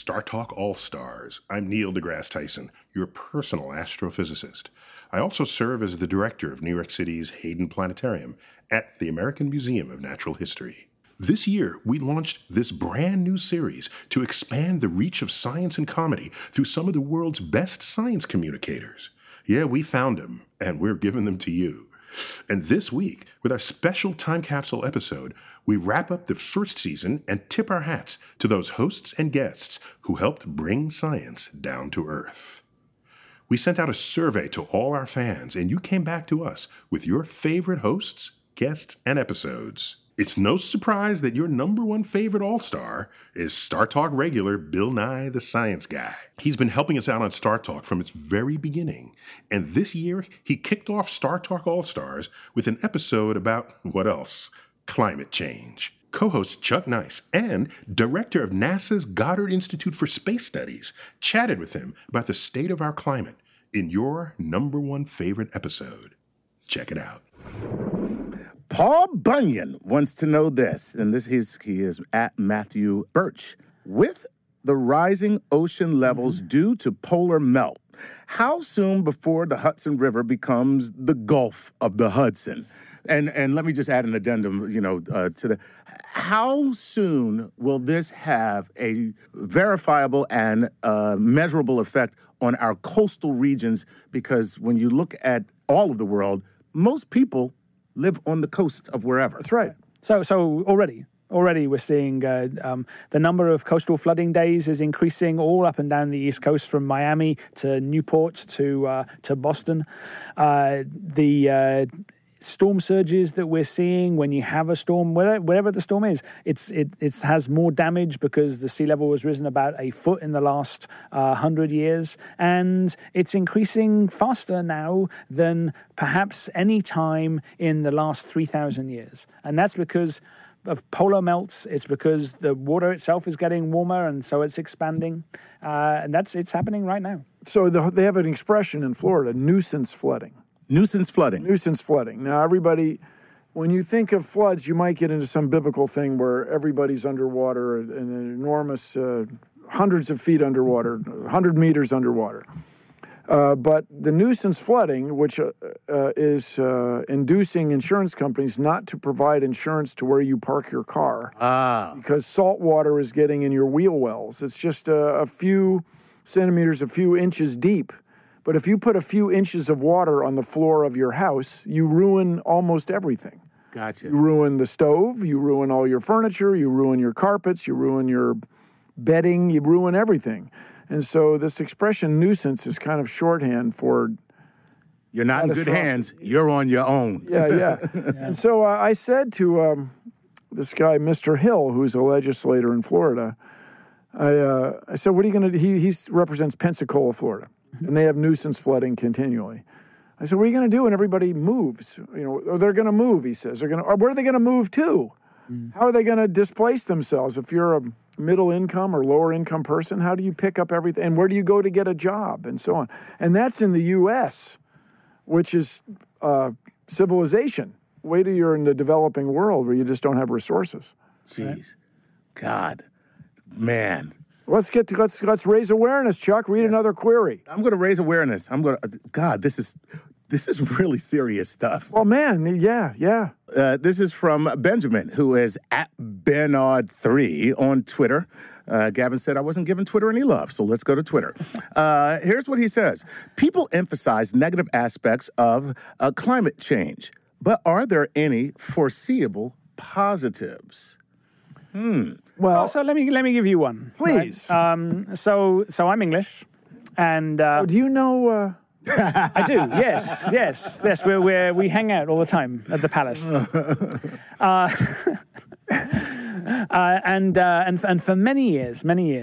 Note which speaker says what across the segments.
Speaker 1: Star Talk All-Stars. I'm Neil deGrasse Tyson, your personal astrophysicist. I also serve as the director of New York City's Hayden Planetarium at the American Museum of Natural History. This year, we launched this brand new series to expand the reach of science and comedy through some of the world's best science communicators. Yeah, we found them, and we're giving them to you. And this week, with our special time capsule episode, we wrap up the first season and tip our hats to those hosts and guests who helped bring science down to Earth. We sent out a survey to all our fans, and you came back to us with your favorite hosts, guests, and episodes. It's no surprise that your number one favorite all-star is Star Talk regular Bill Nye the Science Guy. He's been helping us out on Star Talk from its very beginning, and this year he kicked off Star Talk All-Stars with an episode about, what else? Climate change. Co-host Chuck Nice and director of NASA's Goddard Institute for Space Studies chatted with him about the state of our climate in your number one favorite episode. Check it out.
Speaker 2: Paul Bunyan wants to know this, and he is at Matthew Birch. With the rising ocean levels due to polar melt, how soon before the Hudson River becomes the Gulf of the Hudson? And let me just add an addendum, to the. How soon will this have a verifiable and measurable effect on our coastal regions? Because when you look at all of the world, most people live on the coast of wherever.
Speaker 3: That's right. So already we're seeing the number of coastal flooding days is increasing all up and down the East Coast, from Miami to Newport to Boston. The storm surges that we're seeing when you have a storm, wherever the storm is, it has more damage because the sea level has risen about a foot in the last 100 years, and it's increasing faster now than perhaps any time in the last 3,000 years. And that's because of polar melts. It's because the water itself is getting warmer, and so it's expanding. And it's happening right now.
Speaker 4: So they have an expression in Florida, nuisance flooding.
Speaker 2: Nuisance flooding.
Speaker 4: Nuisance flooding. Now, everybody, when you think of floods, you might get into some biblical thing where everybody's underwater, an enormous, hundreds of feet underwater, 100 meters underwater. But the nuisance flooding, which is inducing insurance companies not to provide insurance to where you park your car because salt water is getting in your wheel wells. It's just a few centimeters, a few inches deep. But if you put a few inches of water on the floor of your house, you ruin almost everything.
Speaker 2: Gotcha.
Speaker 4: You ruin the stove, you ruin all your furniture, you ruin your carpets, you ruin your bedding, you ruin everything. And so this expression nuisance is kind of shorthand for
Speaker 2: you're not in good hands, you're on your own.
Speaker 4: Yeah. And so I said to this guy, Mr. Hill, who's a legislator in Florida, I said, what are you going to do? He represents Pensacola, Florida. And they have nuisance flooding continually. I said, what are you going to do when everybody moves? Or they're going to move, he says. Or where are they going to move to? How are they going to displace themselves? If you're a middle income or lower income person, how do you pick up everything? And where do you go to get a job? And so on. And that's in the U.S., which is civilization. Wait till you're in the developing world where you just don't have resources.
Speaker 2: Jeez. God. Man.
Speaker 4: Let's raise awareness, Chuck. Read another query.
Speaker 2: I'm going to raise awareness. God, this is really serious stuff.
Speaker 4: Well, man, yeah.
Speaker 2: This is from Benjamin, who is at Bernard3 on Twitter. Gavin said I wasn't giving Twitter any love, so let's go to Twitter. Here's what he says. People emphasize negative aspects of climate change, but are there any foreseeable positives?
Speaker 3: Well, so let me give you one,
Speaker 4: please.
Speaker 3: Right? So I'm English, and
Speaker 4: do you know?
Speaker 3: I do. Yes. We hang out all the time at the palace, and for many years,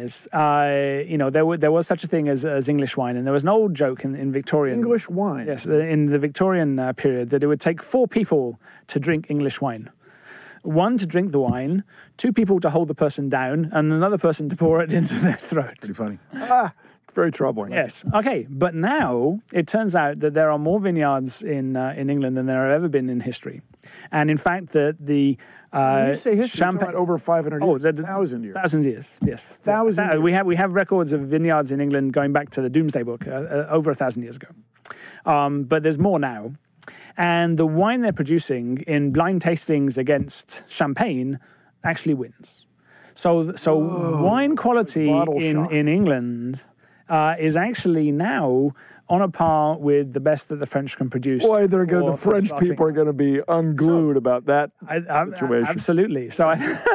Speaker 3: there was such a thing as English wine, and there was an old joke in Victorian
Speaker 4: English wine.
Speaker 3: Yes, in the Victorian period, that it would take 4 people to drink English wine. 1 to drink the wine, 2 people to hold the person down, and another person to pour it into their throat.
Speaker 2: Pretty funny.
Speaker 4: very troubling.
Speaker 3: Yes. Okay. But now it turns out that there are more vineyards in England than there have ever been in history, and in fact, the
Speaker 4: When you say history, you're talking about over 500 years, 1,000 years.
Speaker 3: Thousands years. Yes.
Speaker 4: Thousand years.
Speaker 3: We have records of vineyards in England going back to the Doomsday Book over 1,000 years ago, but there's more now. And the wine they're producing in blind tastings against champagne actually wins. So wine quality in England is actually now on a par with the best that the French can produce.
Speaker 4: Boy, the French people are going to be unglued about that situation.
Speaker 3: Absolutely. So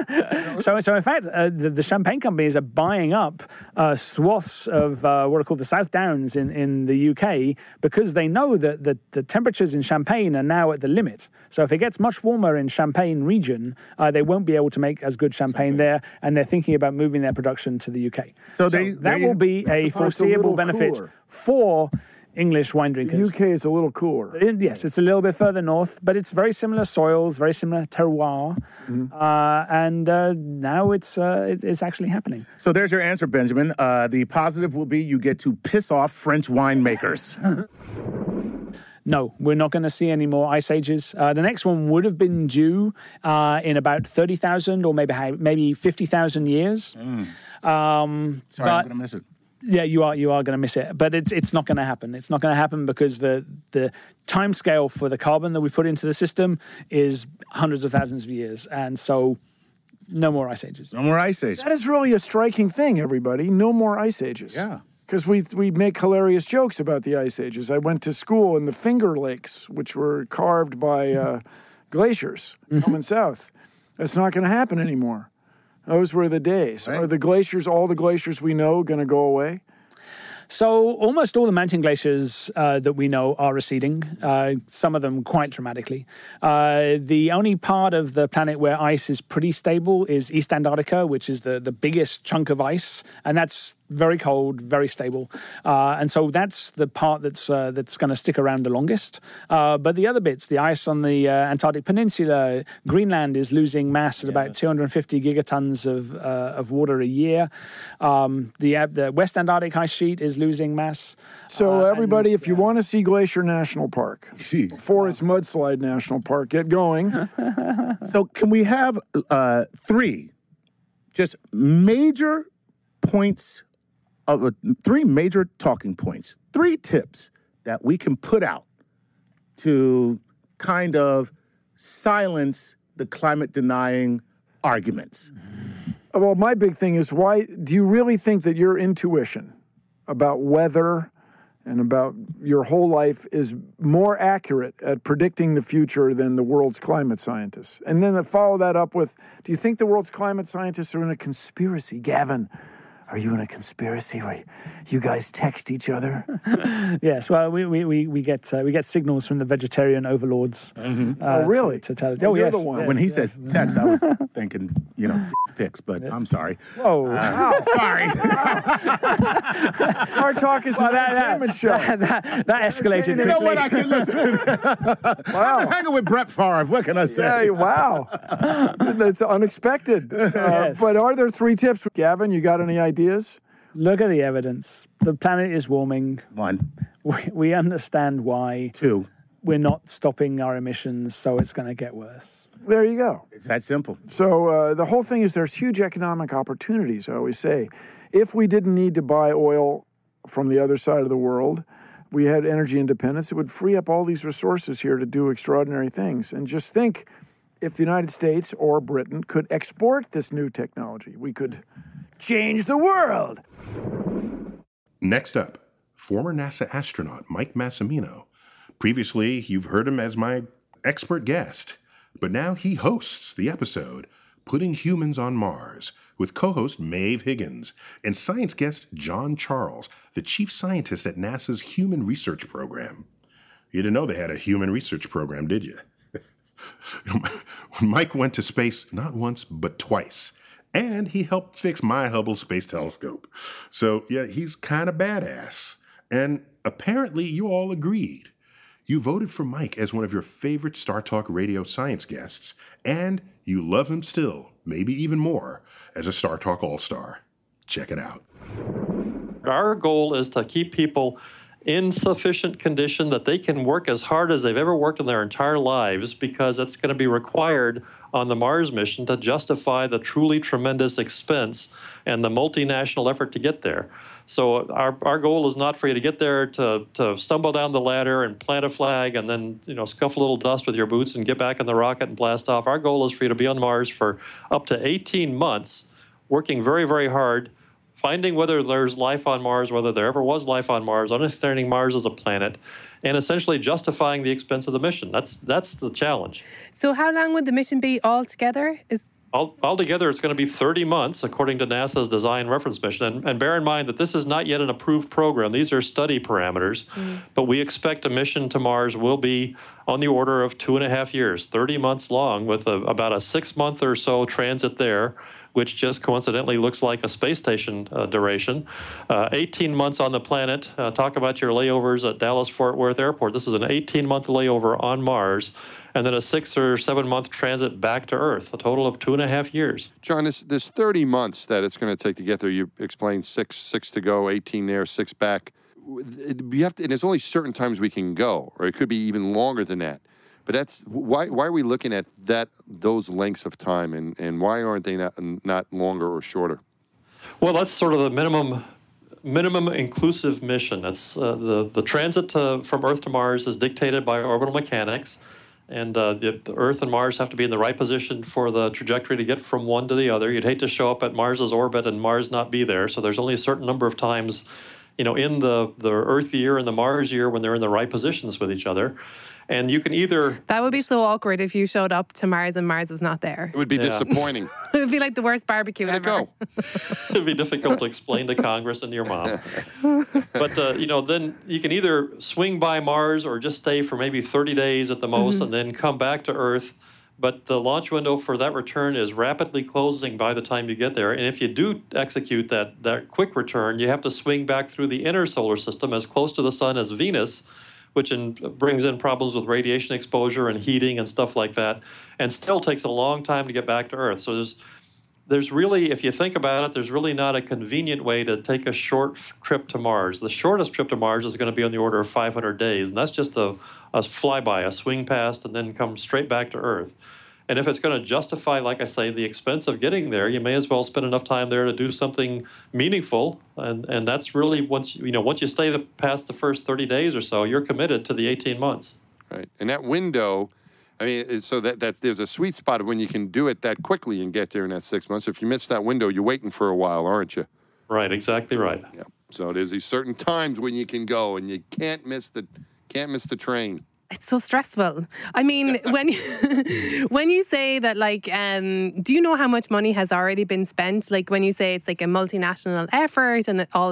Speaker 3: in fact, the champagne companies are buying up swaths of what are called the South Downs in the UK because they know that the temperatures in Champagne are now at the limit. So if it gets much warmer in Champagne region, they won't be able to make as good champagne there, and they're thinking about moving their production to the UK. So that will be a foreseeable benefit for English wine drinkers.
Speaker 4: The UK is a little cooler.
Speaker 3: Yes, it's a little bit further north, but it's very similar soils, very similar terroir, and now it's actually happening.
Speaker 2: So there's your answer, Benjamin. The positive will be you get to piss off French winemakers.
Speaker 3: No, we're not going to see any more ice ages. The next one would have been due in about 30,000 or maybe 50,000 years.
Speaker 2: Sorry, I'm going to miss it.
Speaker 3: Yeah, you are going to miss it, but it's not going to happen. It's not going to happen because the time scale for the carbon that we put into the system is hundreds of thousands of years, and so no more ice ages.
Speaker 2: No more ice ages.
Speaker 4: That is really a striking thing, everybody. No more ice ages.
Speaker 2: Yeah.
Speaker 4: Because we make hilarious jokes about the ice ages. I went to school in the Finger Lakes, which were carved by glaciers coming south. That's not going to happen anymore. Those were the days. Right. Are the glaciers, all the glaciers we know, going to go away?
Speaker 3: So almost all the mountain glaciers that we know are receding, some of them quite dramatically. The only part of the planet where ice is pretty stable is East Antarctica, which is the biggest chunk of ice, and that's very cold, very stable. And so that's the part that's going to stick around the longest. But the other bits, the ice on the Antarctic Peninsula, Greenland is losing mass at about 250 gigatons of water a year. The West Antarctic ice sheet is losing mass.
Speaker 4: So everybody, if you want to see Glacier National Park, before it's Mudslide National Park, get going.
Speaker 2: So can we have three just major points, three major talking points, three tips that we can put out to kind of silence the climate denying arguments?
Speaker 4: Well, my big thing is, why do you really think that your intuition about weather and about your whole life is more accurate at predicting the future than the world's climate scientists? And then to follow that up with, do you think the world's climate scientists are in a conspiracy? Gavin, are you in a conspiracy where you guys text each other?
Speaker 3: Yes, well, we get signals from the vegetarian overlords.
Speaker 4: Oh, really?
Speaker 3: To tell us.
Speaker 4: Oh,
Speaker 3: yes.
Speaker 4: the one.
Speaker 2: When he says text, I was thinking, pics, but I'm sorry.
Speaker 3: Whoa.
Speaker 2: Sorry.
Speaker 4: Our Talk is an entertainment show.
Speaker 3: That escalated quickly.
Speaker 2: You know what? I can listen. Wow. I'm hanging with Brett Favre. What can I say?
Speaker 4: Yeah, wow. That's unexpected.
Speaker 3: Yes.
Speaker 4: But are there three tips? Gavin, you got any ideas?
Speaker 3: Look at the evidence. The planet is warming.
Speaker 2: One.
Speaker 3: We understand why.
Speaker 2: Two.
Speaker 3: We're not stopping our emissions, so it's going to get worse.
Speaker 4: There you go.
Speaker 2: It's that simple.
Speaker 4: So the whole thing is there's huge economic opportunities, I always say. If we didn't need to buy oil from the other side of the world, we had energy independence, it would free up all these resources here to do extraordinary things. And just think, if the United States or Britain could export this new technology, we could change the world.
Speaker 1: Next up, former NASA astronaut Mike Massimino. Previously, you've heard him as my expert guest, but now he hosts the episode Putting Humans on Mars with co-host Maeve Higgins and science guest John Charles, the chief scientist at NASA's Human Research Program. You didn't know they had a human research program, did you? When Mike went to space not once, but twice, and he helped fix my Hubble Space Telescope. So, yeah, he's kind of badass. And apparently you all agreed. You voted for Mike as one of your favorite Star Talk radio science guests, and you love him still, maybe even more, as a Star Talk All-Star. Check it out.
Speaker 5: Our goal is to keep people in sufficient condition that they can work as hard as they've ever worked in their entire lives, because it's going to be required on the Mars mission to justify the truly tremendous expense and the multinational effort to get there. So our goal is not for you to get there to stumble down the ladder and plant a flag and then scuff a little dust with your boots and get back in the rocket and blast off. Our goal is for you to be on Mars for up to 18 months, working very, very hard, finding whether there's life on Mars, whether there ever was life on Mars, understanding Mars as a planet, and essentially justifying the expense of the mission. That's the challenge.
Speaker 6: So how long would the mission be altogether?
Speaker 5: Altogether, it's going to be 30 months, according to NASA's design reference mission. And bear in mind that this is not yet an approved program. These are study parameters. But we expect a mission to Mars will be on the order of 2.5 years, 30 months long, with about a 6-month or so transit there, which just coincidentally looks like a space station duration. 18 months on the planet. Talk about your layovers at Dallas-Fort Worth Airport. This is an 18-month layover on Mars, and then a 6 or 7 month transit back to Earth, a total of 2.5 years.
Speaker 7: John, this 30 months that it's going to take to get there, you explained six to go, 18 there, 6 back. You have to, and there's only certain times we can go, or it could be even longer than that. But that's why are we looking at those lengths of time, and why aren't they not longer or shorter?
Speaker 5: Well, that's sort of the minimum inclusive mission. That's the transit from Earth to Mars is dictated by orbital mechanics, and the Earth and Mars have to be in the right position for the trajectory to get from one to the other. You'd hate to show up at Mars's orbit and Mars not be there. So there's only a certain number of times, in the Earth year and the Mars year when they're in the right positions with each other. And you can either...
Speaker 6: That would be so awkward if you showed up to Mars and Mars was not there.
Speaker 7: It would be disappointing.
Speaker 6: It would be like the worst barbecue ever.
Speaker 7: Go.
Speaker 5: It'd be difficult to explain to Congress and your mom. But, then you can either swing by Mars or just stay for maybe 30 days at the most and then come back to Earth. But the launch window for that return is rapidly closing by the time you get there. And if you do execute that quick return, you have to swing back through the inner solar system as close to the sun as Venus, which brings in problems with radiation exposure and heating and stuff like that, and still takes a long time to get back to Earth. So there's really, if you think about it, there's really not a convenient way to take a short trip to Mars. The shortest trip to Mars is going to be on the order of 500 days, and that's just a flyby, a swing past, and then come straight back to Earth. And if it's going to justify, like I say, the expense of getting there, you may as well spend enough time there to do something meaningful. And that's really once you stay past the first 30 days or so, you're committed to the 18 months.
Speaker 7: Right. And that window, I mean, so that's there's a sweet spot when you can do it that quickly and get there in that 6 months. If you miss that window, you're waiting for a while, aren't you?
Speaker 5: Right. Exactly right.
Speaker 7: Yeah. So there's these certain times when you can go, and you can't miss the train.
Speaker 6: It's so stressful. I mean, when you say that, do you know how much money has already been spent? Like when you say it's like a multinational effort and all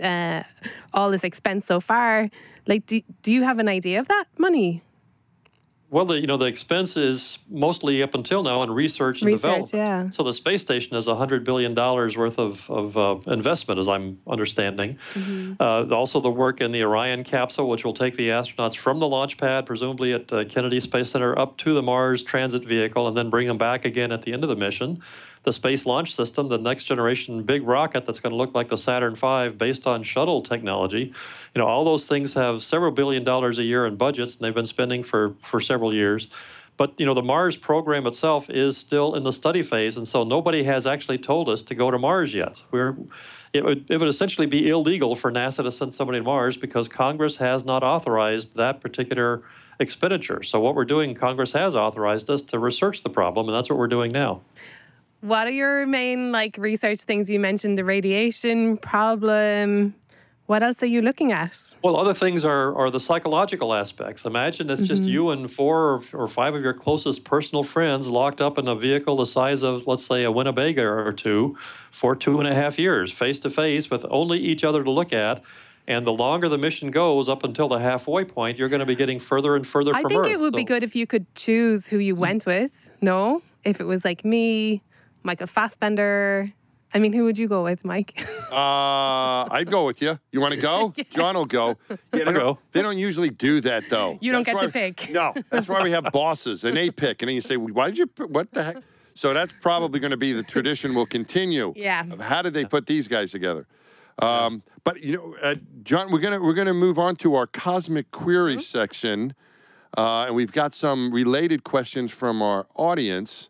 Speaker 6: this expense so far, like do you have an idea of that money?
Speaker 5: Well, the expense is mostly up until now on research and development.
Speaker 6: Yeah.
Speaker 5: So the space station is $100 billion worth of investment, as I'm understanding. Also the work in the Orion capsule, which will take the astronauts from the launch pad, presumably at Kennedy Space Center, up to the Mars transit vehicle, and then bring them back again at the end of the mission. The Space Launch System, the next generation big rocket that's going to look like the Saturn V based on shuttle technology. All those things have several $1 billion a year in budgets, and they've been spending for several years. But, the Mars program itself is still in the study phase, and so nobody has actually told us to go to Mars yet. It would essentially be illegal for NASA to send somebody to Mars because Congress has not authorized that particular expenditure. So what we're doing, Congress has authorized us to research the problem, and that's what we're doing now.
Speaker 6: What are your main research things? You mentioned the radiation problem. What else are you looking at? Well,
Speaker 5: other things are the psychological aspects. Imagine it's just you and 4 or 5 of your closest personal friends locked up in a vehicle the size of, let's say, a Winnebago or two for 2.5 years, face to face, with only each other to look at. And the longer the mission goes up until the halfway point, you're going to be getting further and further from Earth.
Speaker 6: I think it would be good if you could choose who you went with. No? If it was like me, Michael Fassbender. I mean, who would you go with, Mike?
Speaker 7: I'd go with you. You want to go? Yes. John will go. Yeah, they don't usually do that, though.
Speaker 6: You don't get to pick.
Speaker 7: No, that's why we have bosses, and they pick. And then you say, why did you pick? What the heck? So that's probably going to be the tradition will continue.
Speaker 6: Yeah.
Speaker 7: Of how did they put these guys together? But John, we're gonna move on to our Cosmic Queries section, and we've got some related questions from our audience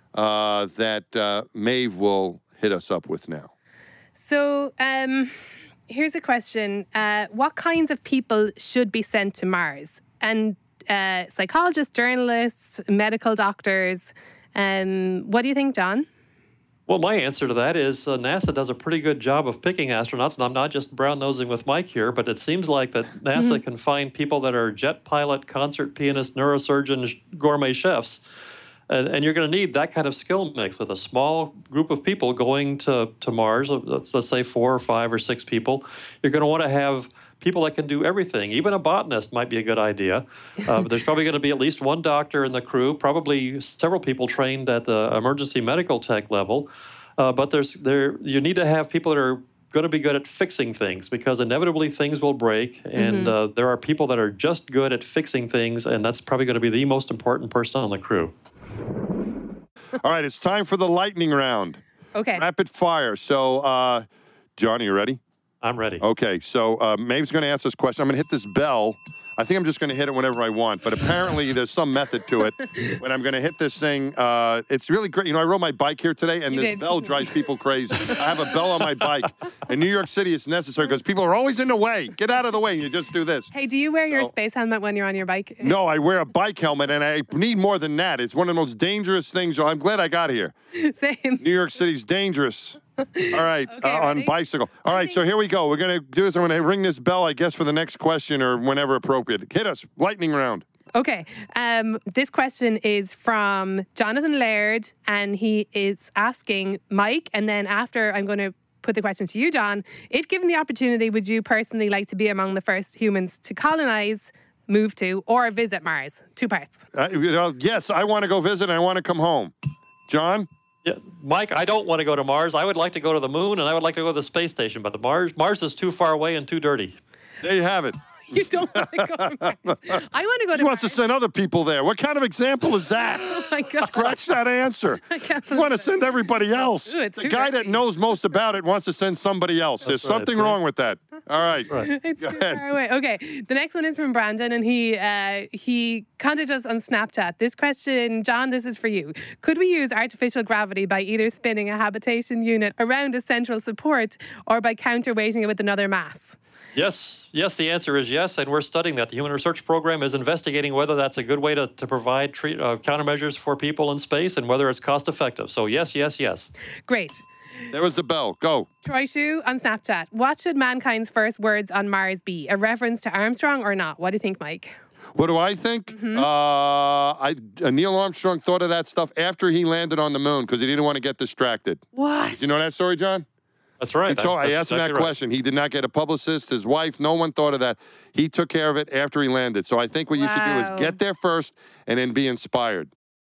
Speaker 7: that Maeve will hit us up with now.
Speaker 6: So, here's a question: what kinds of people should be sent to Mars? And psychologists, journalists, medical doctors. What do you think, John?
Speaker 5: Well, my answer to that is NASA does a pretty good job of picking astronauts, and I'm not just brown-nosing with Mike here, but it seems like that NASA can find people that are jet pilot, concert pianist, neurosurgeon, gourmet chefs, and you're going to need that kind of skill mix with a small group of people going to Mars. Let's say 4 or 5 or 6 people. You're going to want to have people that can do everything. Even a botanist might be a good idea. But there's probably going to be at least one doctor in the crew, probably several people trained at the emergency medical tech level. But you need to have people that are going to be good at fixing things, because inevitably things will break, and there are people that are just good at fixing things, and that's probably going to be the most important person on the crew.
Speaker 7: All right, it's time for the lightning round.
Speaker 6: Okay.
Speaker 7: Rapid fire. So, John, are you ready?
Speaker 5: I'm ready.
Speaker 7: Okay, so Maeve's going to ask this question. I'm going to hit this bell. I think I'm just going to hit it whenever I want, but apparently there's some method to it. When I'm going to hit this thing, it's really great. I rode my bike here today, and this bell drives people crazy. I have a bell on my bike. In New York City, it's necessary because people are always in the way. Get out of the way, and you just do this.
Speaker 6: Hey, do you wear your space helmet when you're on your bike?
Speaker 7: No, I wear a bike helmet, and I need more than that. It's one of the most dangerous things. I'm glad I got here.
Speaker 6: Same.
Speaker 7: New York City's dangerous. All right,
Speaker 6: Okay,
Speaker 7: on bicycle. All right, so here we go. We're going to do this. I'm going to ring this bell, I guess, for the next question or whenever appropriate. Hit us. Lightning round.
Speaker 6: Okay. This question is from Jonathan Laird, and he is asking Mike, and then after I'm going to put the question to you, John. If given the opportunity, would you personally like to be among the first humans to colonize, move to, or visit Mars? 2 parts.
Speaker 7: Yes, I want to go visit and I want to come home. John?
Speaker 5: Yeah, Mike, I don't want to go to Mars. I would like to go to the moon, and I would like to go to the space station, but Mars is too far away and too dirty.
Speaker 7: There you have it.
Speaker 6: You don't want to go to Mars. I want to go to
Speaker 7: He wants to
Speaker 6: Mars.
Speaker 7: send other people there. What kind of example is that?
Speaker 6: Oh, my God.
Speaker 7: Scratch that answer.
Speaker 6: I can't
Speaker 7: You want to
Speaker 6: believe
Speaker 7: send everybody else.
Speaker 6: Ooh, it's
Speaker 7: The
Speaker 6: too
Speaker 7: guy
Speaker 6: dirty.
Speaker 7: that knows most about it wants to send somebody else. There's
Speaker 5: right,
Speaker 7: something
Speaker 5: right.
Speaker 7: wrong with that. All right.
Speaker 6: It's
Speaker 7: Go
Speaker 6: too
Speaker 7: ahead.
Speaker 6: far away. Okay, the next one is from Brandon, and he contacted us on Snapchat. This question, John, this is for you. Could we use artificial gravity by either spinning a habitation unit around a central support or by counterweighting it with another mass?
Speaker 5: Yes, the answer is yes, and we're studying that. The Human Research Program is investigating whether that's a good way to provide countermeasures for people in space and whether it's cost effective. So yes.
Speaker 6: Great.
Speaker 7: There was the bell. Go.
Speaker 6: Troy Shu on Snapchat. What should mankind's first words on Mars be? A reference to Armstrong or not? What do you think, Mike?
Speaker 7: What do I think? Neil Armstrong thought of that stuff after he landed on the moon because he didn't want to get distracted.
Speaker 6: What?
Speaker 7: Did you know that story, John?
Speaker 5: That's right.
Speaker 7: I asked him that question. He did not get a publicist, his wife, no one thought of that. He took care of it after he landed. So I think what you should do is get there first and then be inspired.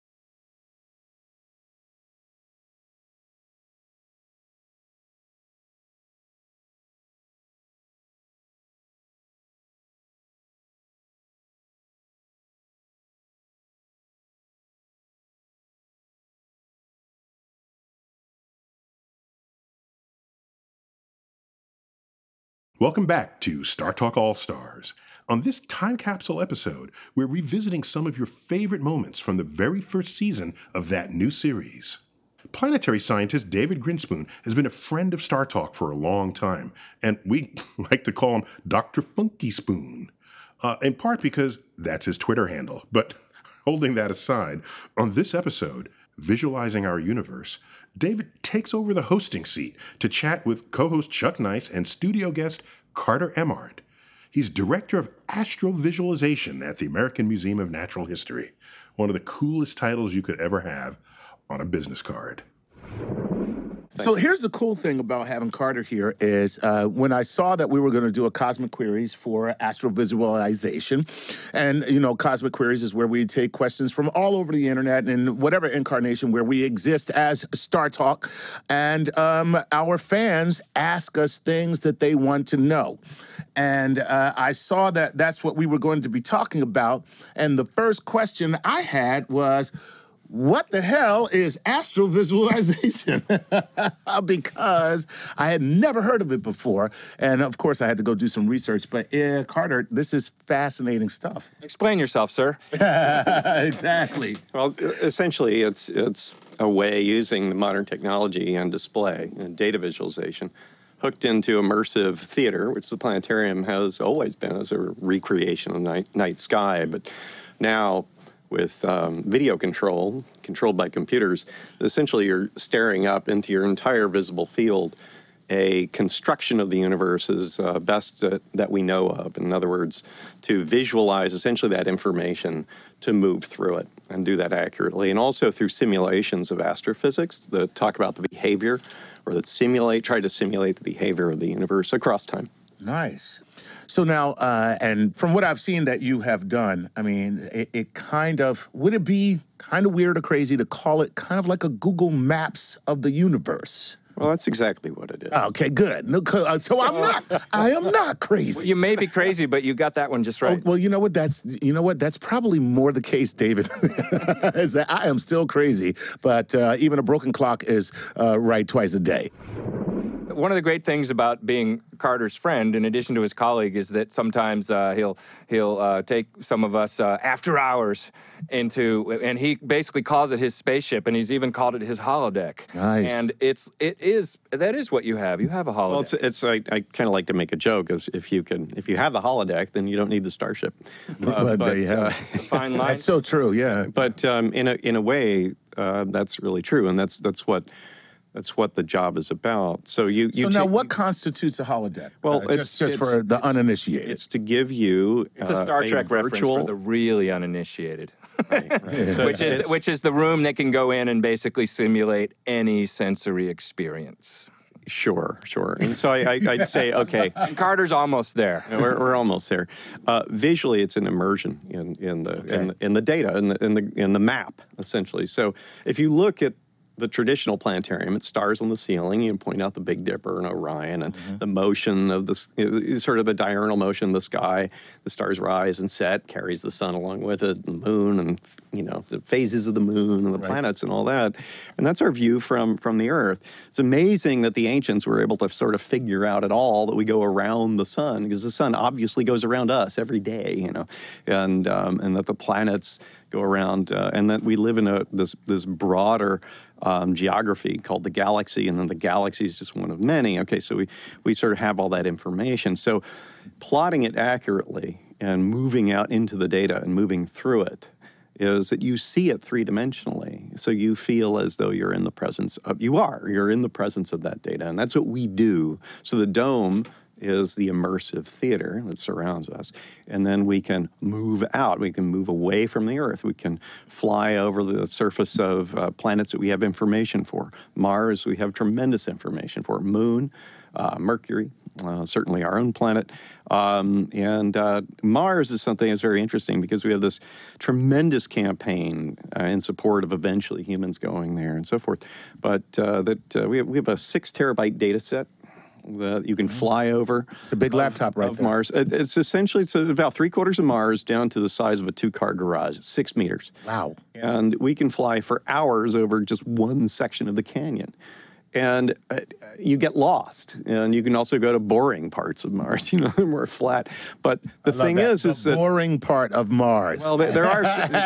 Speaker 1: Welcome back to Star Talk All Stars. On this time capsule episode, we're revisiting some of your favorite moments from the very first season of that new series. Planetary scientist David Grinspoon has been a friend of Star Talk for a long time, and we like to call him Dr. Funky Spoon, in part because that's his Twitter handle. But holding that aside, on this episode, Visualizing Our Universe, David takes over the hosting seat to chat with co-host Chuck Nice and studio guest Carter Emmard. He's director of astrovisualization at the American Museum of Natural History, one of the coolest titles you could ever have on a business card.
Speaker 2: So here's the cool thing about having Carter here is when I saw that we were going to do a Cosmic Queries for astrovisualization, and, Cosmic Queries is where we take questions from all over the internet in whatever incarnation where we exist as Star Talk, and our fans ask us things that they want to know. And I saw that that's what we were going to be talking about, and the first question I had was, what the hell is astrovisualization? Because I had never heard of it before. And of course, I had to go do some research. But Carter, this is fascinating stuff.
Speaker 8: Explain yourself, sir.
Speaker 2: Exactly.
Speaker 9: Well, essentially, it's a way using the modern technology and display and data visualization hooked into immersive theater, which the planetarium has always been as a recreation of the night sky. But now, with video controlled by computers, essentially you're staring up into your entire visible field. A construction of the universe is best that we know of. In other words, to visualize essentially that information, to move through it and do that accurately. And also through simulations of astrophysics that talk about the behavior or that try to simulate the behavior of the universe across time.
Speaker 2: Nice. So now, and from what I've seen that you have done, I mean, it kind of, would it be kind of weird or crazy to call it kind of like a Google Maps of the universe?
Speaker 9: Well, that's exactly what it is.
Speaker 2: Okay, good. No, so I am not crazy.
Speaker 8: Well, you may be crazy, but you got that one just right.
Speaker 2: Oh, well, you know what? That's probably more the case, David, is that I am still crazy, but even a broken clock is right twice a day.
Speaker 8: One of the great things about being Carter's friend, in addition to his colleague, is that sometimes he'll take some of us after hours and he basically calls it his spaceship, and he's even called it his holodeck.
Speaker 2: Nice.
Speaker 8: And that is what you have. You have a holodeck.
Speaker 9: Well, I kind of like to make a joke, as if you have the holodeck, then you don't need the starship.
Speaker 2: But there you have it.
Speaker 8: Fine line.
Speaker 2: That's so true. Yeah.
Speaker 9: But in a way, that's really true, and that's what the job is about. So
Speaker 2: now, what constitutes a holodeck?
Speaker 9: Well,
Speaker 2: it's just for the uninitiated.
Speaker 9: It's to give you.
Speaker 8: It's a Star Trek reference for the really uninitiated. Right. So which is the room that can go in and basically simulate any sensory experience.
Speaker 9: Sure. And so I'd say, okay.
Speaker 8: And Carter's almost there.
Speaker 9: We're almost there. Visually, it's an immersion in the data, in the map, essentially. So if you look at the traditional planetarium, it's stars on the ceiling. You point out the Big Dipper and Orion and the motion of the sort of the diurnal motion of the sky. The stars rise and set, carries the sun along with it, the moon, and the phases of the moon and the planets and all that. And that's our view from the Earth. It's amazing that the ancients were able to sort of figure out at all that we go around the sun, because the sun obviously goes around us every day, and that the planets go around, and that we live in this broader geography called the galaxy, and then the galaxy is just one of many. Okay, so we sort of have all that information. So plotting it accurately and moving out into the data and moving through it is that you see it three-dimensionally. So you feel as though you're in the presence of that data, and that's what we do. So the dome is the immersive theater that surrounds us. And then we can move out. We can move away from the Earth. We can fly over the surface of planets that we have information for. Mars, we have tremendous information for. Moon, Mercury, certainly our own planet. And Mars is something that's very interesting because we have this tremendous campaign in support of eventually humans going there and so forth. But we have a 6 terabyte data set that you can fly over.
Speaker 2: It's a big laptop right there.
Speaker 9: Mars. It's essentially about 3/4 of Mars down to the size of a 2-car garage, 6 meters.
Speaker 2: Wow.
Speaker 9: And we can fly for hours over just one section of the canyon. And you get lost. And you can also go to boring parts of Mars, they're more flat. But the thing is
Speaker 2: the boring part of Mars.
Speaker 9: Well, there are.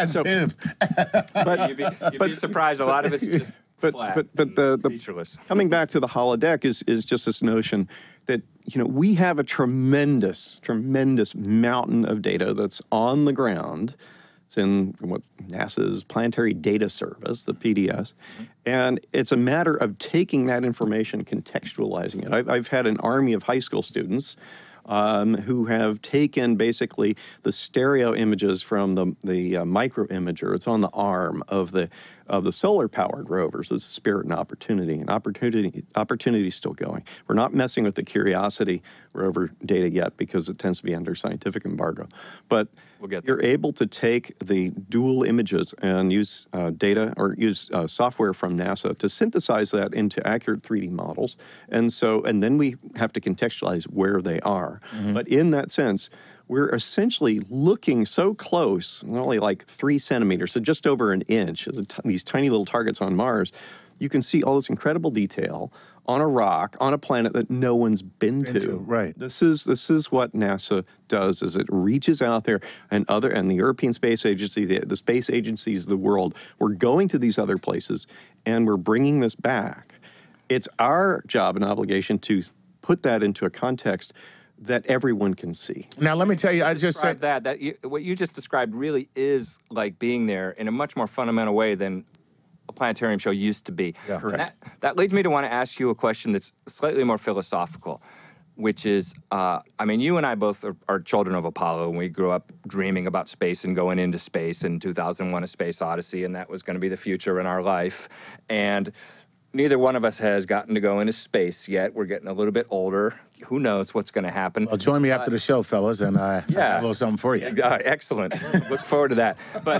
Speaker 8: But you'd be surprised. A lot of it's just flat,
Speaker 9: but the
Speaker 8: featureless.
Speaker 9: Coming back to the holodeck is just this notion that we have a tremendous mountain of data that's on the ground. It's in what NASA's Planetary Data Service, the PDS, and it's a matter of taking that information, contextualizing it. I've had an army of high school students who have taken basically the stereo images from the micro imager. It's on the arm of the solar-powered rovers. It's Spirit and Opportunity. And Opportunity is still going. We're not messing with the Curiosity rover data yet because it tends to be under scientific embargo. But you're able to take the dual images and use data or use software from NASA to synthesize that into accurate 3D models. And then we have to contextualize where they are. But in that sense, we're essentially looking so close, only like 3 centimeters, so just over an inch, these tiny little targets on Mars. You can see all this incredible detail on a rock, on a planet that no one's been to.
Speaker 2: Right.
Speaker 9: This is what NASA does, is it reaches out there, and the European Space Agency, the space agencies of the world, we're going to these other places, and we're bringing this back. It's our job and obligation to put that into a context that everyone can see.
Speaker 2: Now, let me tell you, I just said
Speaker 8: what you just described really is like being there in a much more fundamental way than a planetarium show used to be.
Speaker 2: Yeah.
Speaker 8: Correct. That leads me to want to ask you a question that's slightly more philosophical, which is, you and I both are children of Apollo, and we grew up dreaming about space and going into space in 2001: A Space Odyssey, and that was going to be the future in our life. And neither one of us has gotten to go into space yet. We're getting a little bit older. Who knows what's going to happen?
Speaker 2: Well, join me after the show, fellas, and I have a little something for you.
Speaker 8: Excellent. Look forward to that.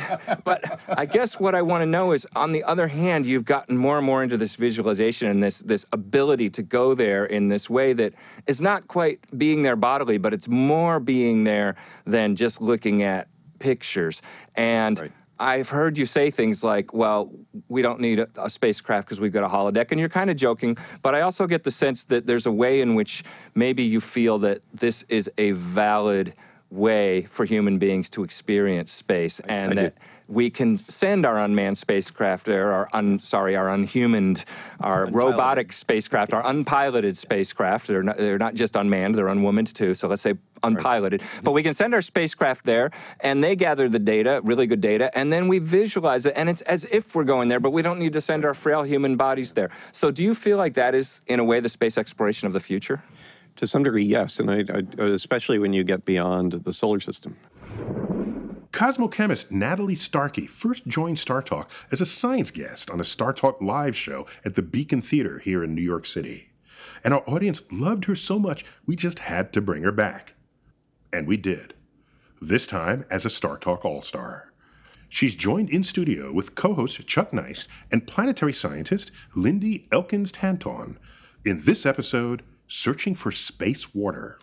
Speaker 8: But I guess what I want to know is, on the other hand, you've gotten more and more into this visualization and this ability to go there in this way that is not quite being there bodily, but it's more being there than just looking at pictures. And
Speaker 9: Right.
Speaker 8: I've heard you say things like, well, we don't need a spacecraft because we've got a holodeck, and you're kind of joking, but I also get the sense that there's a way in which maybe you feel that this is a valid way for human beings to experience space, and that we can send our unmanned spacecraft there, our unhumaned, our robotic spacecraft, our unpiloted spacecraft. They're not just unmanned, they're unwomaned too, so let's say unpiloted. But we can send our spacecraft there, and they gather the data, really good data, and then we visualize it, and it's as if we're going there, but we don't need to send our frail human bodies there. So do you feel like that is, in a way, the space exploration of the future?
Speaker 9: To some degree, yes, and I especially when you get beyond the solar system.
Speaker 1: Cosmochemist Natalie Starkey first joined Star Talk as a science guest on a Star Talk live show at the Beacon Theater here in New York City. And our audience loved her so much, we just had to bring her back. And we did. This time as a Star Talk All-Star. She's joined in studio with co-host Chuck Nice and planetary scientist Lindy Elkins-Tanton in this episode, Searching for Space Water.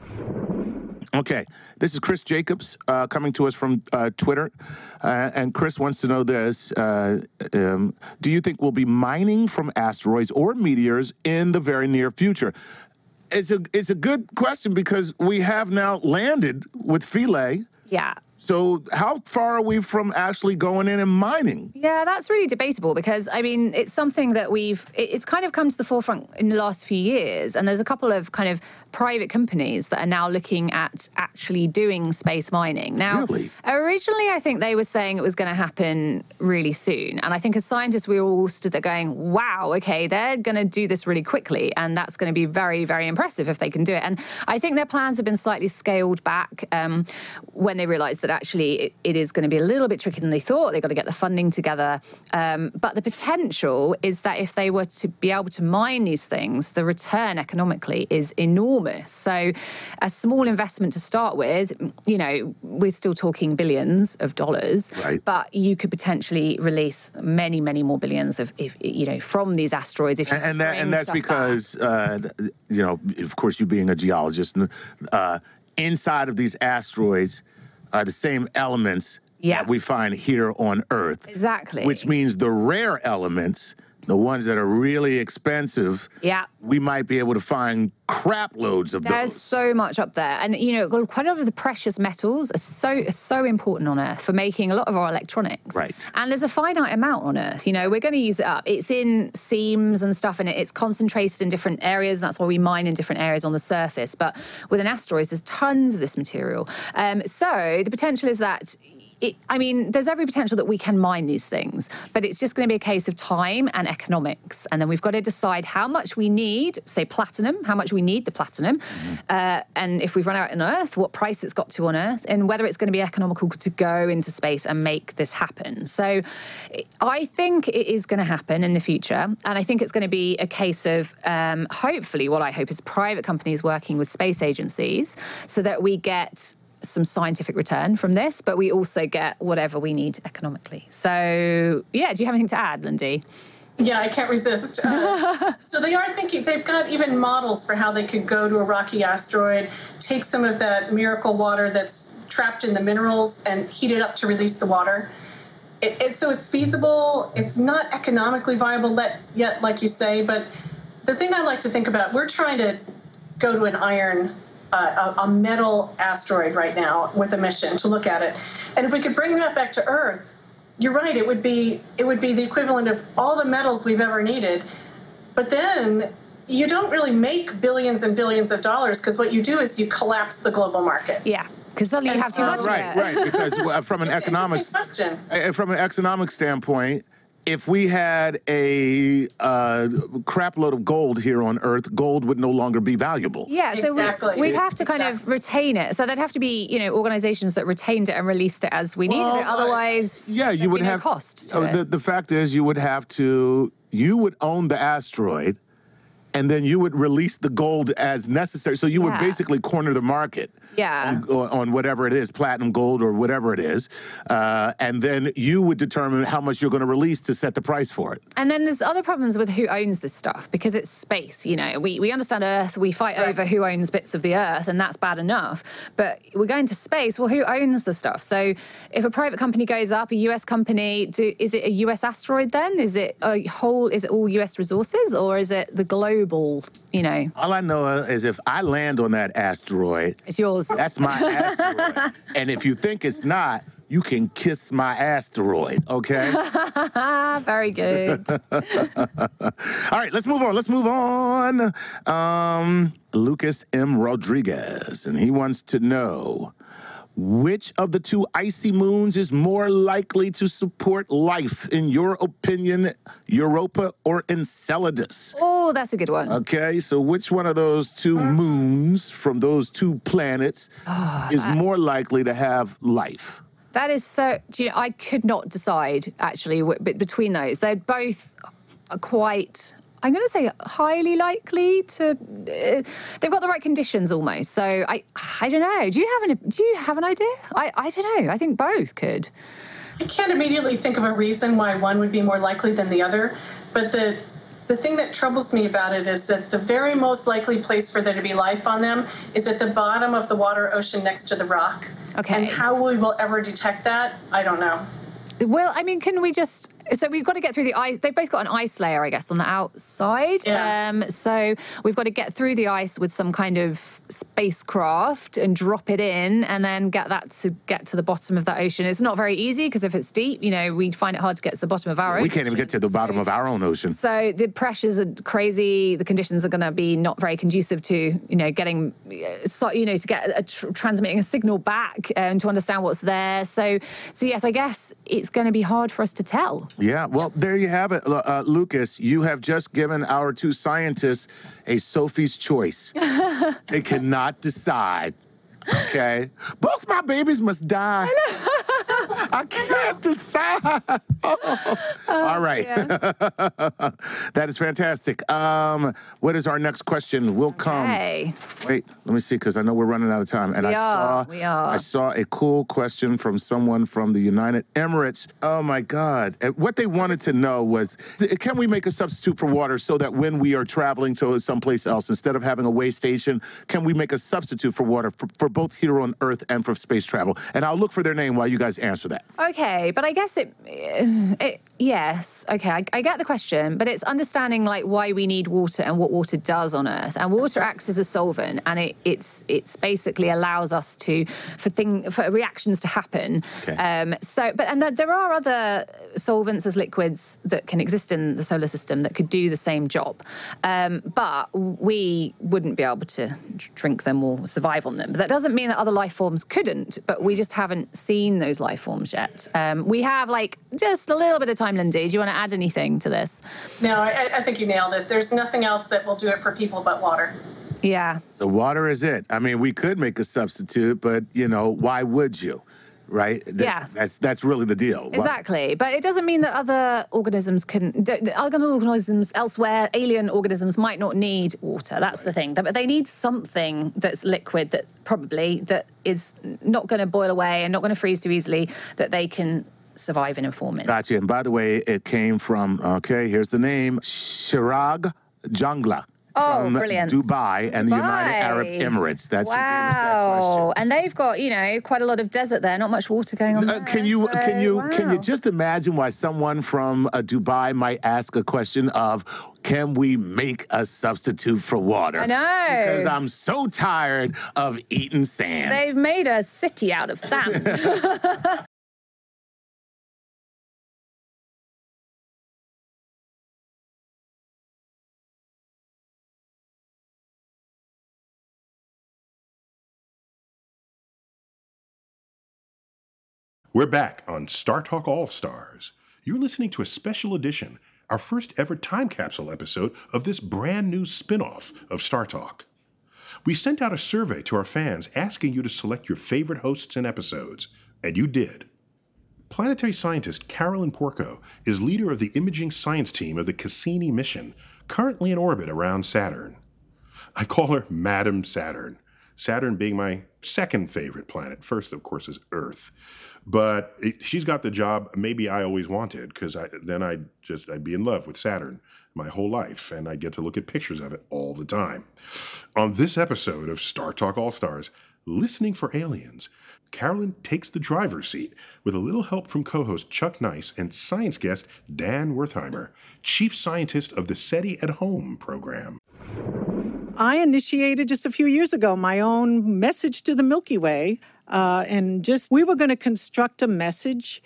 Speaker 2: Okay, this is Chris Jacobs coming to us from Twitter. And Chris wants to know this. Do you think we'll be mining from asteroids or meteors in the very near future? It's a good question because we have now landed with Philae.
Speaker 10: Yeah.
Speaker 2: So how far are we from actually going in and mining?
Speaker 10: Yeah, that's really debatable because, it's something that it's kind of come to the forefront in the last few years. And there's a couple of kind of private companies that are now looking at actually doing space mining. Now,
Speaker 2: Really?
Speaker 10: Originally, I think they were saying it was going to happen really soon. And I think as scientists, we all stood there going, wow, okay, they're going to do this really quickly. And that's going to be very, very impressive if they can do it. And I think their plans have been slightly scaled back when they realized that actually it is going to be a little bit trickier than they thought. They've got to get the funding together. But the potential is that if they were to be able to mine these things, the return economically is enormous. So a small investment to start with, we're still talking billions of dollars,
Speaker 2: Right.
Speaker 10: but you could potentially release many, many more billions from these asteroids. If you
Speaker 2: And
Speaker 10: bring
Speaker 2: that's
Speaker 10: stuff
Speaker 2: because, of course, you being a geologist, inside of these asteroids are the same elements
Speaker 10: Yeah.
Speaker 2: that we find here on Earth.
Speaker 10: Exactly.
Speaker 2: Which means the rare elements, the ones that are really expensive,
Speaker 10: Yeah.
Speaker 2: we might be able to find crap loads of
Speaker 10: There's
Speaker 2: those.
Speaker 10: so much up there. And, quite a lot of the precious metals are so important on Earth for making a lot of our electronics.
Speaker 2: Right.
Speaker 10: And there's a finite amount on Earth. We're going to use it up. It's in seams and stuff, and it's concentrated in different areas, and that's why we mine in different areas on the surface. But with an asteroid, there's tons of this material. So the potential is that there's every potential that we can mine these things, but it's just going to be a case of time and economics. And then we've got to decide how much we need, say platinum, how much we need the platinum, and if we've run out on Earth, what price it's got to on Earth, and whether it's going to be economical to go into space and make this happen. So I think it is going to happen in the future, and I think it's going to be a case of hopefully what I hope is private companies working with space agencies so that we get some scientific return from this, but we also get whatever we need economically. So, yeah, do you have anything to add, Lindy?
Speaker 11: Yeah, I can't resist. So they are thinking, they've got even models for how they could go to a rocky asteroid, take some of that miracle water that's trapped in the minerals and heat it up to release the water. So it's feasible. It's not economically viable yet, like you say, but the thing I like to think about, we're trying to go to an iron, a metal asteroid right now with a mission to look at it. And if we could bring that back to Earth, you're right, it would be the equivalent of all the metals we've ever needed. But then you don't really make billions and billions of dollars, because what you do is you collapse the global market.
Speaker 10: Yeah, because suddenly you have too much of it.
Speaker 2: Right, because from an economic standpoint, if we had a crap load of gold here on Earth, gold would no longer be valuable.
Speaker 10: Yeah, so we'd have to kind of retain it. So there'd have to be, organizations that retained it and released it as we needed it. Otherwise,
Speaker 2: you would have
Speaker 10: cost.
Speaker 2: The fact is, you would own the asteroid, and then you would release the gold as necessary. So you would basically corner the market.
Speaker 10: Yeah.
Speaker 2: On whatever it is, platinum, gold, or whatever it is. And then you would determine how much you're going to release to set the price for it.
Speaker 10: And then there's other problems with who owns this stuff, because it's space. We understand Earth, we fight over who owns bits of the Earth, and that's bad enough. But we're going to space, well, who owns the stuff? So if a private company goes up, a US company, is it a US asteroid then? Is it all US resources, or is it the global,
Speaker 2: All I know is if I land on that asteroid,
Speaker 10: it's yours.
Speaker 2: That's my asteroid. And if you think it's not, you can kiss my asteroid, okay?
Speaker 10: Very good.
Speaker 2: All right, let's move on. Lucas M. Rodriguez, and he wants to know, which of the two icy moons is more likely to support life, in your opinion, Europa or Enceladus?
Speaker 10: Oh, that's a good one.
Speaker 2: Okay, so which one of those two moons from those two planets is more likely to have life?
Speaker 10: That is so... I could not decide, actually, between those. They're both quite... I'm going to say highly likely to. They've got the right conditions almost. So I don't know. Do you have an idea? I don't know. I think both could.
Speaker 11: I can't immediately think of a reason why one would be more likely than the other. But the thing that troubles me about it is that the very most likely place for there to be life on them is at the bottom of the water ocean next to the rock.
Speaker 10: Okay.
Speaker 11: And how we will ever detect that, I don't know.
Speaker 10: Well, I mean, can we just... So we've got to get through the ice. They've both got an ice layer, I guess, on the outside.
Speaker 11: Yeah.
Speaker 10: So we've got to get through the ice with some kind of spacecraft and drop it in, and then get to the bottom of that ocean. It's not very easy, because if it's deep, we find it hard to get to the bottom of our ocean.
Speaker 2: We can't even get to the bottom of our own ocean.
Speaker 10: So the pressures are crazy. The conditions are going to be not very conducive to, getting, to get transmitting a signal back and to understand what's there. So yes, I guess it's going to be hard for us to tell.
Speaker 2: Yeah, well, there you have it, Lucas. You have just given our two scientists a Sophie's choice. They cannot decide, okay? Both my babies must die. I can't decide. All right.
Speaker 10: Yeah.
Speaker 2: That is fantastic. What is our next question? Will come.
Speaker 10: Hey.
Speaker 2: Wait, let me see, because I know we're running out of time. And
Speaker 10: We
Speaker 2: I
Speaker 10: are.
Speaker 2: saw a cool question from someone from the United Emirates. Oh, my God. What they wanted to know was, can we make a substitute for water so that when we are traveling to someplace else, instead of having a way station, can we make a substitute for water for both here on Earth and for space travel? And I'll look for their name while you guys answer that.
Speaker 10: Okay, but I guess yes. Okay, I get the question, but it's understanding why we need water and what water does on Earth. And water acts as a solvent, and it's basically allows us for reactions to happen.
Speaker 2: Okay.
Speaker 10: There are other solvents as liquids that can exist in the solar system that could do the same job, but we wouldn't be able to drink them or survive on them. But that doesn't mean that other life forms couldn't. But we just haven't seen those life forms yet. We have just a little bit of time, Lindy. Do you want to add anything to this?
Speaker 11: No, I think you nailed it. There's nothing else that will do it for people but water.
Speaker 10: Yeah.
Speaker 2: So water is it. I mean, we could make a substitute, but, why would you? Right?
Speaker 10: Yeah.
Speaker 2: That's really the deal.
Speaker 10: Exactly. But it doesn't mean that other organisms other organisms elsewhere, alien organisms, might not need water. That's the thing. But they need something that's liquid that is not going to boil away and not going to freeze too easily, that they can survive in and form in.
Speaker 2: Gotcha. And by the way, it came from, here's the name, Chirag Jungla.
Speaker 10: Oh,
Speaker 2: from
Speaker 10: brilliant.
Speaker 2: Dubai and the United Arab Emirates. That's who gave us that question.
Speaker 10: And they've got, quite a lot of desert there, not much water going on there.
Speaker 2: Can you just imagine why someone from Dubai might ask a question of, can we make a substitute for water?
Speaker 10: I know.
Speaker 2: Because I'm so tired of eating sand.
Speaker 10: They've made a city out of sand.
Speaker 1: We're back on Star Talk All Stars. You're listening to a special edition, our first ever time capsule episode of this brand new spin-off of Star Talk. We sent out a survey to our fans asking you to select your favorite hosts and episodes, and you did. Planetary scientist Carolyn Porco is leader of the imaging science team of the Cassini mission, currently in orbit around Saturn. I call her Madam Saturn, Saturn being my second favorite planet. First, of course, is Earth. But she's got the job maybe I always wanted, because then I'd be in love with Saturn my whole life, and I'd get to look at pictures of it all the time. On this episode of Star Talk All Stars, Listening for Aliens, Carolyn takes the driver's seat with a little help from co-host Chuck Nice and science guest Dan Wertheimer, chief scientist of the SETI at Home program.
Speaker 12: I initiated just a few years ago my own message to the Milky Way. We were going to construct a message.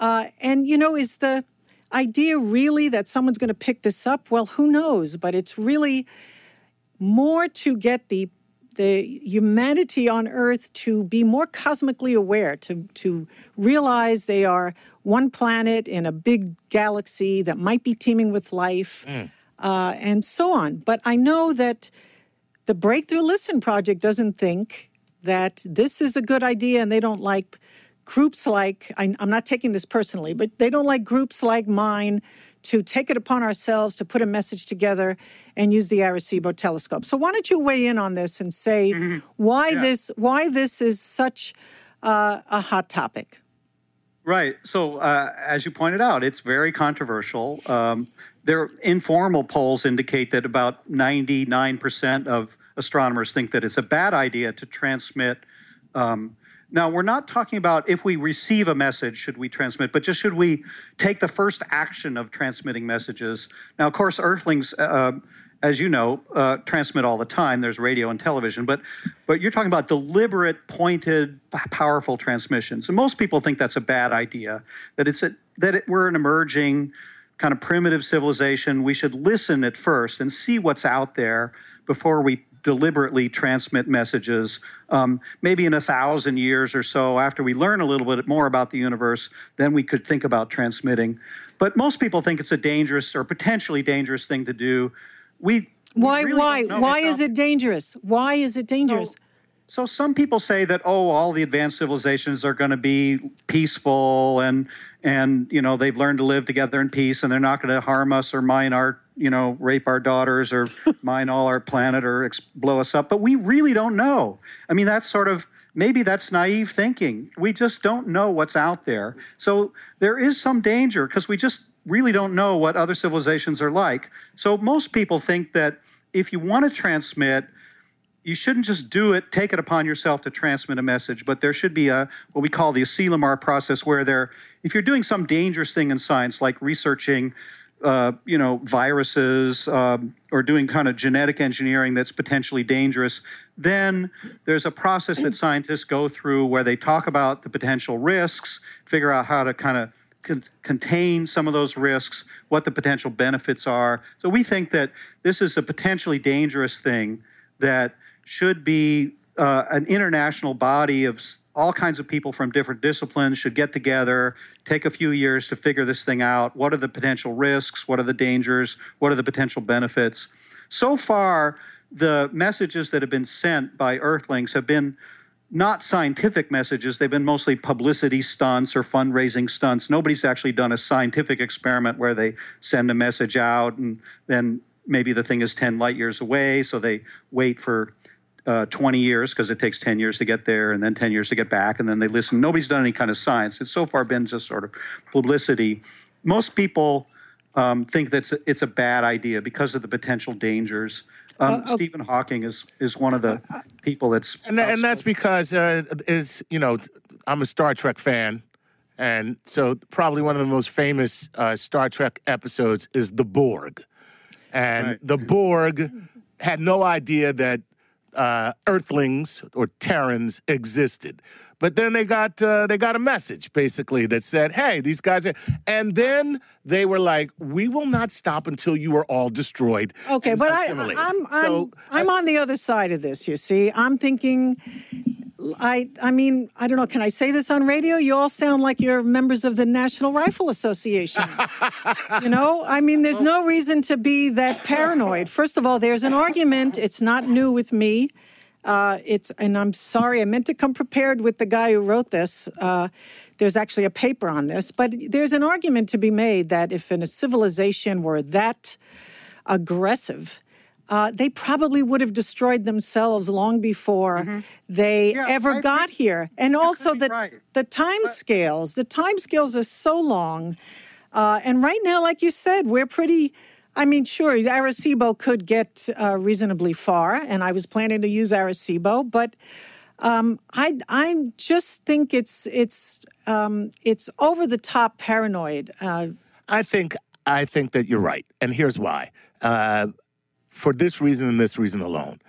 Speaker 12: Is the idea really that someone's going to pick this up? Well, who knows? But it's really more to get the humanity on Earth to be more cosmically aware, to realize they are one planet in a big galaxy that might be teeming with life, and so on. But I know that the Breakthrough Listen Project doesn't think that this is a good idea, and they don't like groups like, I'm not taking this personally, but they don't like groups like mine to take it upon ourselves to put a message together and use the Arecibo telescope. So why don't you weigh in on this and say why this is such a hot topic?
Speaker 13: Right. So as you pointed out, it's very controversial. Their informal polls indicate that about 99% of astronomers think that it's a bad idea to transmit. Now, we're not talking about if we receive a message, should we transmit, but just should we take the first action of transmitting messages. Now, of course, Earthlings, as you know, transmit all the time. There's radio and television, but you're talking about deliberate, pointed, powerful transmissions. And most people think that's a bad idea, that we're an emerging kind of primitive civilization. We should listen at first and see what's out there before we deliberately transmit messages. Maybe in 1,000 years or so, after we learn a little bit more about the universe, then we could think about transmitting. But most people think it's a dangerous or potentially dangerous thing to do.
Speaker 12: Why is it dangerous? Why is it dangerous?
Speaker 13: So some people say that, all the advanced civilizations are going to be peaceful and they've learned to live together in peace, and they're not going to harm us or mine our, rape our daughters or mine all our planet or blow us up. But we really don't know. I mean, maybe that's naive thinking. We just don't know what's out there. So there is some danger because we just really don't know what other civilizations are like. So most people think that if you want to transmit, you shouldn't just take it upon yourself to transmit a message, but there should be what we call the Asilomar process, where if you're doing some dangerous thing in science, like researching, viruses, or doing kind of genetic engineering that's potentially dangerous, then there's a process that scientists go through where they talk about the potential risks, figure out how to kind of contain some of those risks, what the potential benefits are. So we think that this is a potentially dangerous thing that should be an international body of all kinds of people from different disciplines should get together, take a few years to figure this thing out. What are the potential risks? What are the dangers? What are the potential benefits? So far, the messages that have been sent by Earthlings have been not scientific messages. They've been mostly publicity stunts or fundraising stunts. Nobody's actually done a scientific experiment where they send a message out and then maybe the thing is 10 light years away, so they wait for 20 years because it takes 10 years to get there and then 10 years to get back, and then they listen. Nobody's done any kind of science. It's so far been just sort of publicity. Most people think that it's a bad idea because of the potential dangers. Stephen Hawking is one of the people that's...
Speaker 2: And that's because I'm a Star Trek fan, and so probably one of the most famous Star Trek episodes is The Borg. And the Borg had no idea that Earthlings or Terrans existed. But then they got a message, basically, that said, hey, these guys are... And then they were like, we will not stop until you are all destroyed.
Speaker 12: Okay, but I'm on the other side of this, you see. I'm thinking... I mean, I don't know, can I say this on radio? You all sound like you're members of the National Rifle Association. I mean, there's no reason to be that paranoid. First of all, there's an argument. It's not new with me. And I'm sorry, I meant to come prepared with the guy who wrote this. There's actually a paper on this. But there's an argument to be made that if a civilization were that aggressive, they probably would have destroyed themselves long before they ever got here. And also the time scales. The time scales are so long. And right now, like you said, we're pretty... I mean, sure, Arecibo could get reasonably far, and I was planning to use Arecibo, but I just think it's over the top paranoid.
Speaker 2: I think that you're right, and here's why. For this reason and this reason alone,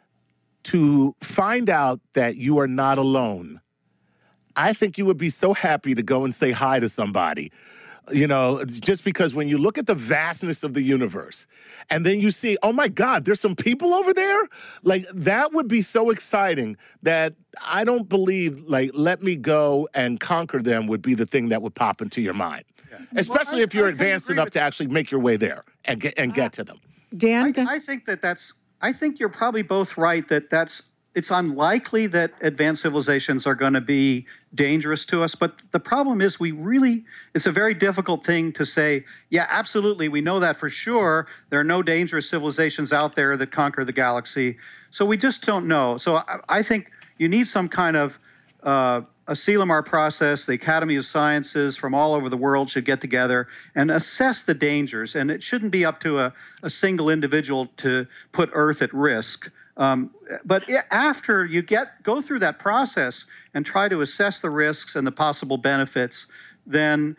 Speaker 2: to find out that you are not alone, I think you would be so happy to go and say hi to somebody. Just because when you look at the vastness of the universe and then you see, oh my God, there's some people over there, like that would be so exciting that I don't believe let me go and conquer them would be the thing that would pop into your mind, especially if you're advanced enough to actually make your way there and get to them.
Speaker 12: Dan?
Speaker 13: I think you're probably both right that it's unlikely that advanced civilizations are going to be dangerous to us. But the problem is it's a very difficult thing to say, yeah, absolutely, we know that for sure. There are no dangerous civilizations out there that conquer the galaxy. So we just don't know. So I think you need some kind of a Asilomar process. The Academy of Sciences from all over the world should get together and assess the dangers. And it shouldn't be up to a single individual to put Earth at risk. But after you go through that process and try to assess the risks and the possible benefits, then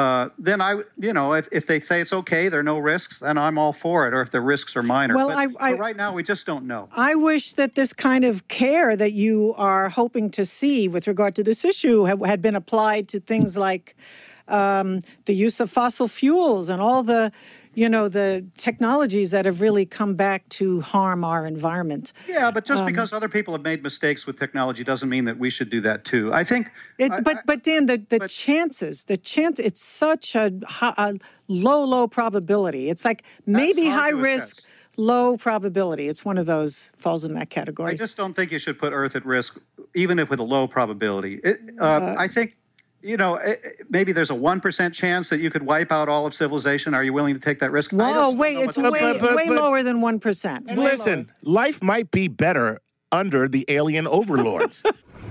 Speaker 13: if they say it's okay, there are no risks, then I'm all for it. Or if the risks are minor.
Speaker 12: Well,
Speaker 13: but right now we just don't know.
Speaker 12: I wish that this kind of care that you are hoping to see with regard to this issue had been applied to things like the use of fossil fuels and all the technologies that have really come back to harm our environment.
Speaker 13: Yeah, but just because other people have made mistakes with technology doesn't mean that we should do that too. I think...
Speaker 12: But Dan, the chance, it's such a low probability. It's like maybe high risk, low probability. It's one of those, falls in that category.
Speaker 13: I just don't think you should put Earth at risk, even if with a low probability. I think... maybe there's a 1% chance that you could wipe out all of civilization. Are you willing to take that risk?
Speaker 12: Whoa, wait, it's way lower than 1%.
Speaker 2: Listen, life might be better under the alien overlords.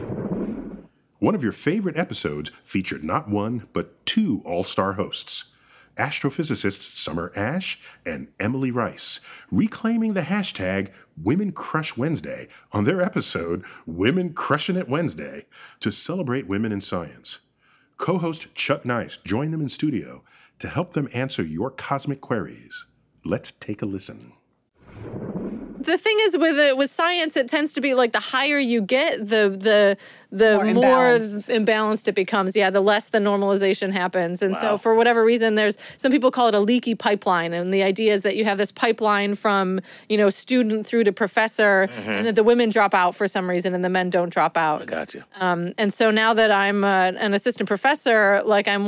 Speaker 1: One of your favorite episodes featured not one, but two all-star hosts. Astrophysicists Summer Ash and Emily Rice, reclaiming the hashtag Women Crush Wednesday on their episode Women Crushing It Wednesday to celebrate women in science. Co-host Chuck Nice joined them in studio to help them answer your cosmic queries. Let's take a listen.
Speaker 14: The thing is with science, it tends to be like the higher you get, the more imbalanced it becomes. Yeah, the less the normalization happens. And so for whatever reason, there's some people call it a leaky pipeline. And the idea is that you have this pipeline from, student through to professor, and that the women drop out for some reason and the men don't drop out.
Speaker 2: I got you.
Speaker 14: And so now that I'm an assistant professor,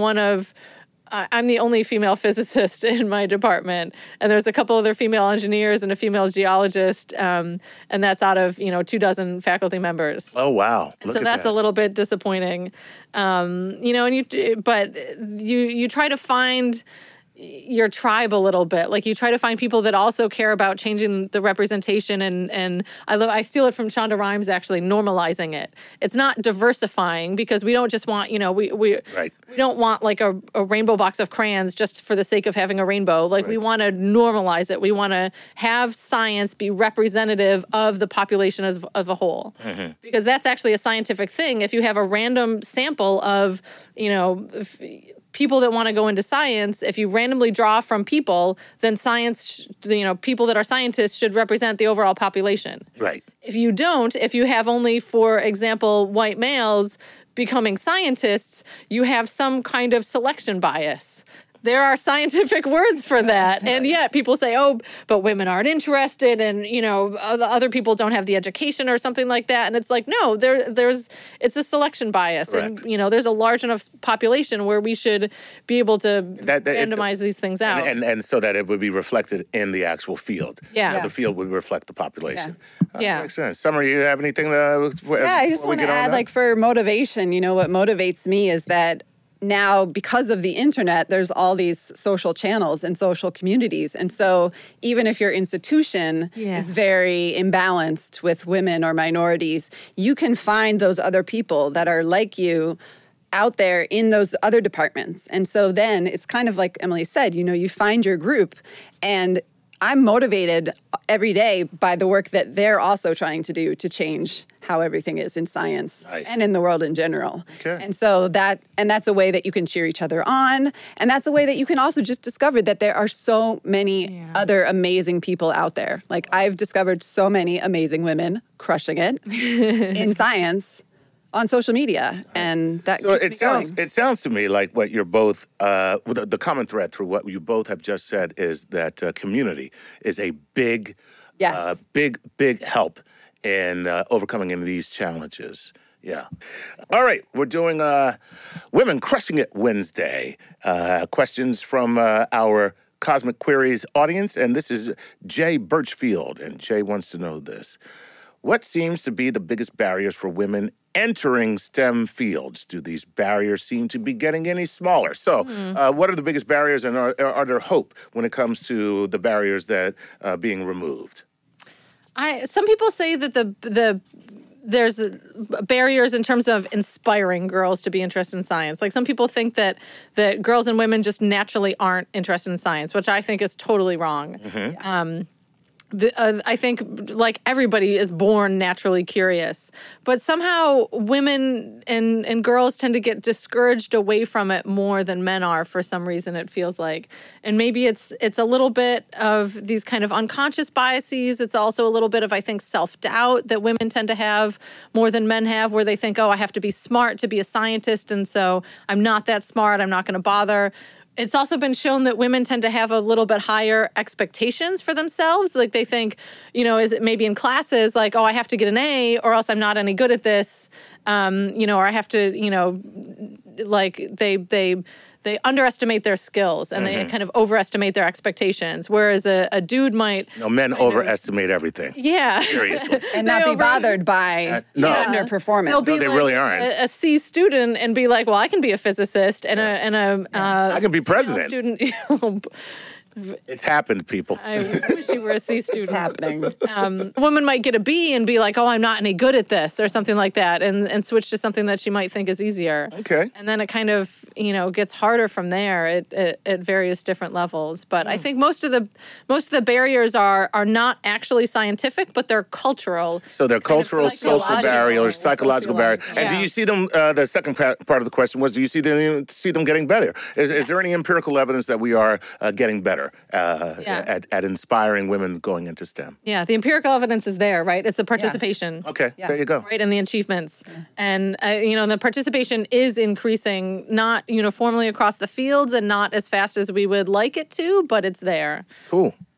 Speaker 14: I'm the only female physicist in my department, and there's a couple other female engineers and a female geologist, and that's out of 24 faculty members.
Speaker 2: Oh wow!
Speaker 14: So that's a little bit disappointing, but you try to find your tribe a little bit. Like you try to find people that also care about changing the representation, and I steal it from Shonda Rhimes, actually, normalizing it. It's not diversifying, because we don't just want, we don't want like a rainbow box of crayons just for the sake of having a rainbow. Like we want to normalize it. We want to have science be representative of the population as a whole. Mm-hmm. Because that's actually a scientific thing. If you have a random sample of, people that want to go into science, if you randomly draw from people, then science, people that are scientists should represent the overall population.
Speaker 2: Right.
Speaker 14: If you don't, if you have only, for example, white males becoming scientists, you have some kind of selection bias. There are scientific words for that. And yet people say, oh, but women aren't interested, and, other people don't have the education or something like that. And it's like, no, it's a selection bias. Correct. And, there's a large enough population where we should be able to randomize these things out.
Speaker 2: And so that it would be reflected in the actual field.
Speaker 14: Yeah.
Speaker 2: So the field would reflect the population.
Speaker 14: Yeah.
Speaker 2: Makes sense. Summer, you have anything
Speaker 15: I just want to add, like, for motivation, what motivates me is that now, because of the internet, there's all these social channels and social communities. And so even if your institution is very imbalanced with women or minorities, you can find those other people that are like you out there in those other departments. And so then it's kind of like Emily said, you find your group, and I'm motivated every day by the work that they're also trying to do to change how everything is in science and in the world in general. Okay. And so that's a way that you can cheer each other on. And that's a way that you can also just discover that there are so many other amazing people out there. Like, I've discovered so many amazing women crushing it in science on social media, and that keeps me going.
Speaker 2: It sounds to me like what you're both, the common thread through what you both have just said is that community is a big help in overcoming any of these challenges. Yeah. All right, we're doing Women Crushing It Wednesday. Questions from our Cosmic Queries audience, and this is Jay Birchfield, and Jay wants to know this. What seems to be the biggest barriers for women entering STEM fields? Do these barriers seem to be getting any smaller? So what are the biggest barriers, and are there hope when it comes to the barriers that are being removed?
Speaker 14: Some people say that there's barriers in terms of inspiring girls to be interested in science. Like, some people think that girls and women just naturally aren't interested in science, which I think is totally wrong. Mm-hmm. I think, like, everybody is born naturally curious, but somehow women and girls tend to get discouraged away from it more than men are for some reason, it feels like. And maybe it's a little bit of these kind of unconscious biases. It's also a little bit of, I think, self-doubt that women tend to have more than men have, where they think, oh, I have to be smart to be a scientist, and so I'm not that smart, I'm not going to bother. It's also been shown that women tend to have a little bit higher expectations for themselves. Like, they think, is it maybe in classes, like, oh, I have to get an A or else I'm not any good at this, or I have to, like, they underestimate their skills, and they kind of overestimate their expectations, whereas a dude might...
Speaker 2: men overestimate everything.
Speaker 14: Yeah.
Speaker 2: Seriously.
Speaker 15: And not be bothered by underperformance.
Speaker 2: They really aren't.
Speaker 14: A C student and be like, well, I can be a physicist, and
Speaker 2: I can be president.
Speaker 14: Student.
Speaker 2: It's happened, people.
Speaker 14: I wish you were a C student.
Speaker 15: It's happening.
Speaker 14: A woman might get a B and be like, oh, I'm not any good at this, or something like that, and switch to something that she might think is easier.
Speaker 2: Okay.
Speaker 14: And then it kind of, gets harder from there at various different levels. But I think most of the barriers are not actually scientific, but they're cultural.
Speaker 2: So they're cultural, social barriers, psychological barriers. And do you see them, the second part of the question was, do you see them getting better? Is there any empirical evidence that we are getting better at inspiring women going into STEM?
Speaker 14: Yeah, the empirical evidence is there, right? It's the participation.
Speaker 2: Yeah. Okay, there you go.
Speaker 14: Right, and the achievements. Yeah. And, the participation is increasing, not uniformly across the fields and not as fast as we would like it to, but it's there.
Speaker 2: Cool.